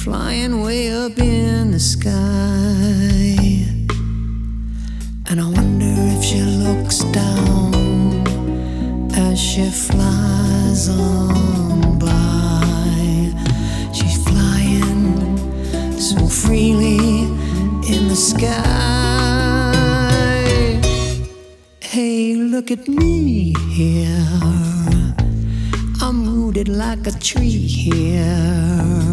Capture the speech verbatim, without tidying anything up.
flying way up in the sky. And I wonder if she looks down as she flies on by. She's flying so freely in the sky. Hey, look at me here, I'm rooted like a tree here.